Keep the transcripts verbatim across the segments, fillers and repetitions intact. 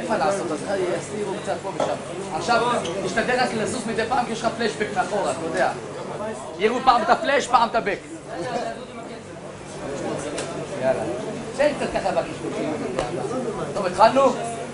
אין מה לעשות, אז יסתירו קצת פה ושם. עכשיו, תשתדל רק לזוז מדי פעם כי יש לך פלשבק מאחורה, אתה יודע. יראו פעם את הפלש, פעם את הבק. יאללה. שאין קצת ככה בקשקושים. טוב, התחלנו?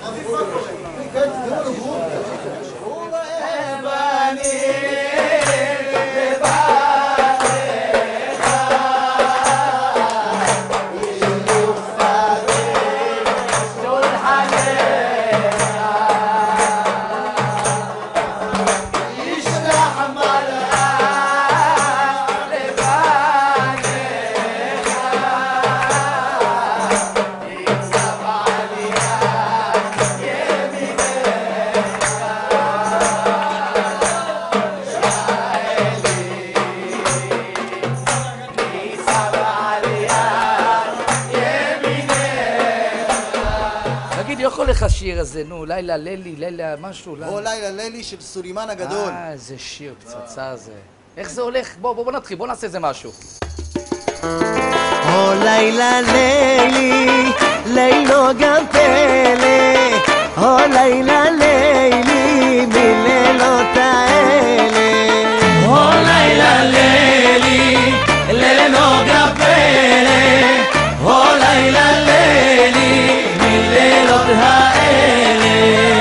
יכול לך שיר הזה, נו, לילה לילי, לילה משהו, או לילה לילי של סולימן הגדול. אה, איזה שיר, פצצה הזה. איך זה הולך? בוא, בוא נתחיל, בוא נעשה איזה משהו. או לילה לילי, לילו גם פלא, או לילה לילי, מלילות האלה. או לילה לילי, לילו גם פלא, או לילה לילי, מלילות האלה.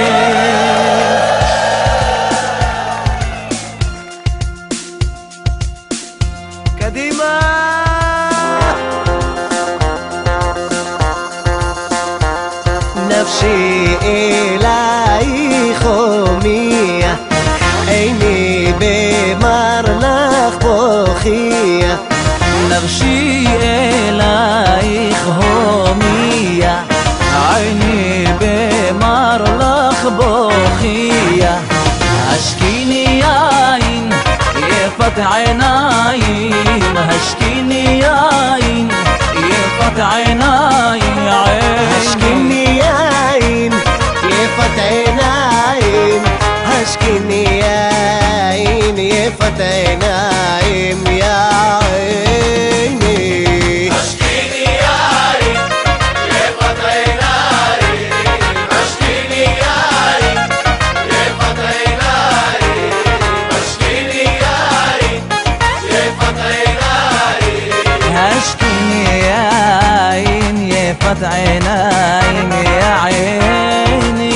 קדימה! נפשי אלייך הומיה, עיני במר לך בוכיה. נפשי אלייך הומיה, עיני במר לך בוכיה. השקיני יין יפת עיניים, השקיני יין יפת עיניים. השקיני יין יפת עיניים, השקיני יין יפת עיניים, יא עיני. השקיני יין יפת עיניים, השקיני יין יפת עיניים, השקיני יין יפת עיניים. השקיני יין יפת עיניים, יא עיני.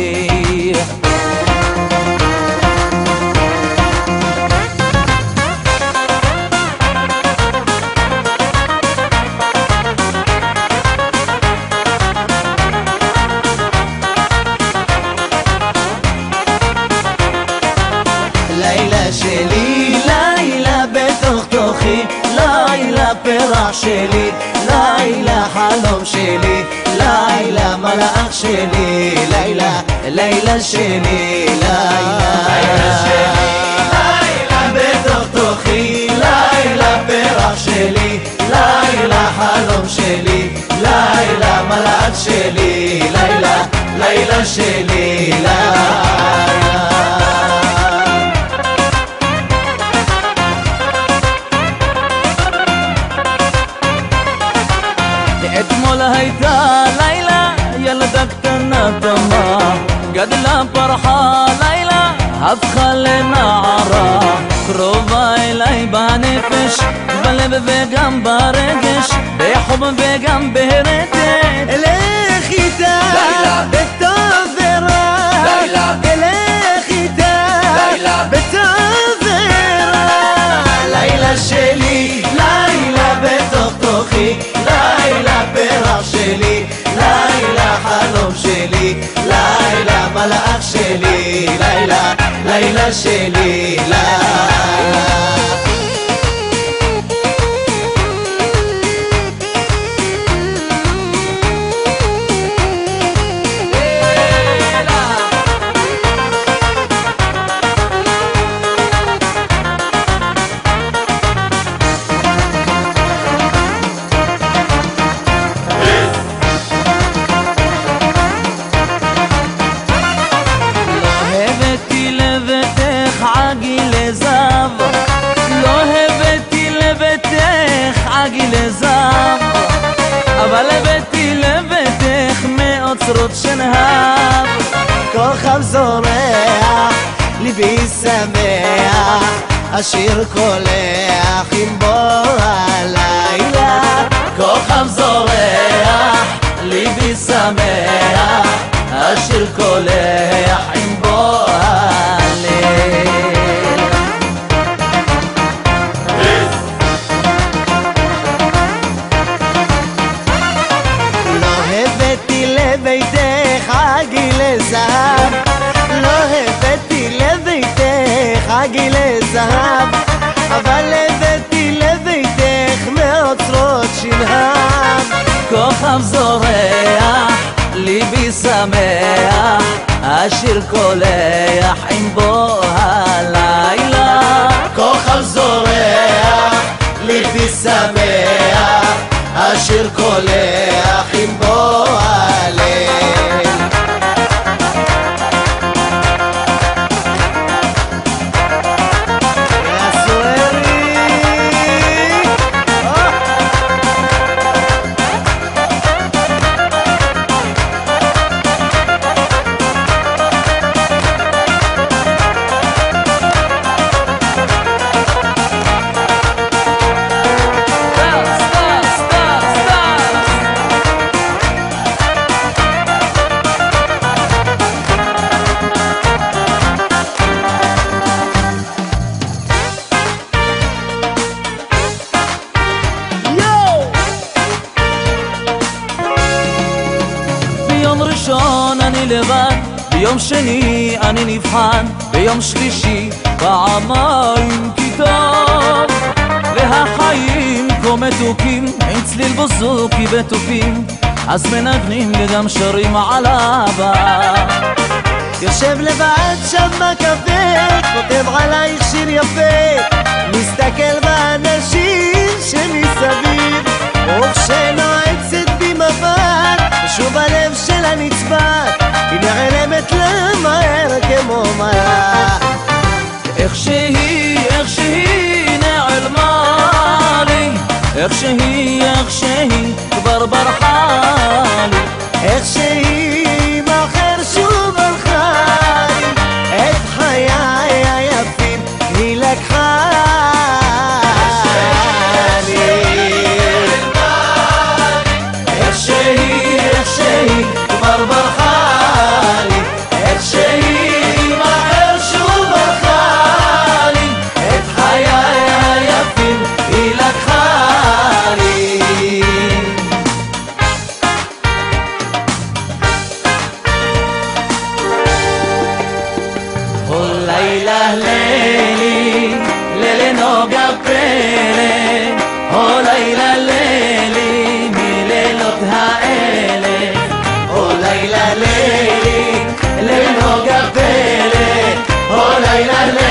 לילה שלי, לילה בתוך תוכי, לילה פרח שלי, לילה חלום שלי, לילה מלאך שלי, לילה, לילה שלי, לילה שלי, לילה בתוך תוכי, לילה פרח שלי, לילה חלום שלי, לילה מלאך שלי, לילה, לילה שלי, לילה. אתמול הייתה לילה, ילדה קטנה תמה, גדלה פרחה לילה, הפכה לנערה, קרובה אליי בנפש, בלב וגם ברגש, בחום וגם בהרטט. אלך איתה בטוב ורע, אלך איתה בטוב ורע. לילה שלי, לילה בתוך תוכי, לילה פרח שלי, לילה חלום שלי, לילה מלאך שלי, לילה, לילה שלי, לילה. אבל הבאתי לביתך מאוצרות שנהב, כוכב זורח, ליבי שמח, השיר קולח עם בוא הלילה. כוכב זורח, ליבי שמח, השיר קולח עם בוא הליל. לא הבאתי לביתך עגילי זהב, לא הבאתי לביתך עגילי זהב, אבל הבאתי לביתך מאוצרות שנהב. כוכב זורח, ליבי שמח, השיר קולח עם בוא הלילה. כוכב זורח, ליבי שמח, השיר קולח עם בוא הליל. ביום ראשון אני לבד, ביום שני אני נבחן, ביום שלישי פעמיים כיתוב. והחיים כה מתוקים, עם צליל בוזוקי ותופים, אז מנגנים וגם שרים על אהבה. יושב לבד שם בקפה, כותב עלייך שיר יפה, מסתכל באנשים שמסביב, וכשנועצת בי מבט, שוב הלב שלה נצבט, היא נעלמת למהר כמו מלאך. איך שהיא, איך שהיא נעלמה לי, איך שהיא, איך שהיא כבר ברחה לי. איך שהיא מאחר שוב הלכה לי, את חיי היפים היא לקחה לי. איך שהיא, איך שהיא כבר ברחה לי, איך שהיא מהר שוב ברחה לי, את חיי היפים היא לקחה לי. או לילה לילי, לילי נוגה פלא, או לילה לילי מלילות האלה, או לילה לילי, לילי נוגה פלא, או לילה לילי